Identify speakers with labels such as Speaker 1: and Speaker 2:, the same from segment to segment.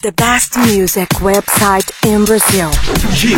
Speaker 1: The best music website in Brazil.
Speaker 2: Giro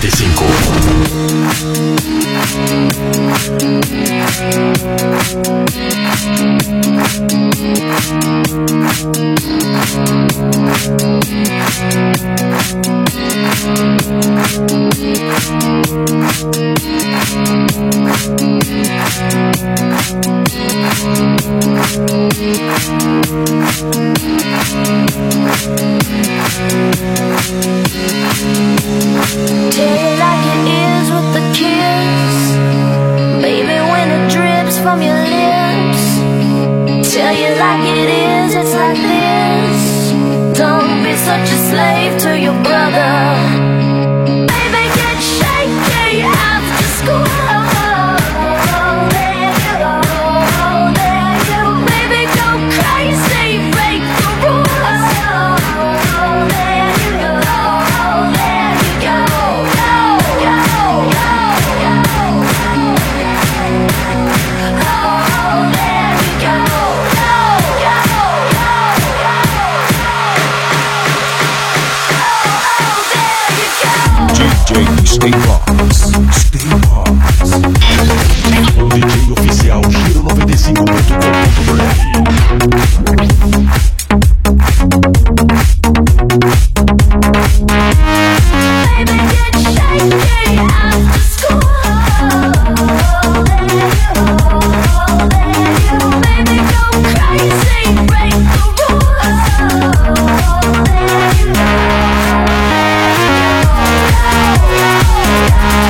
Speaker 3: 95. Tell you like it is with the kiss, baby, when it drips from your lips. Tell you like it is, it's like this. Don't be such a slave to your brother. Baby, get shaky after school. There you go, there you go. Baby, go crazy, break the rules. There you go, there you go. Go, go, go, go. Oh, there you go. Go, go, go, go. Oh, there you go.
Speaker 2: DJ Stay Box. Stay Box. O DJ oficial Giro 95.1.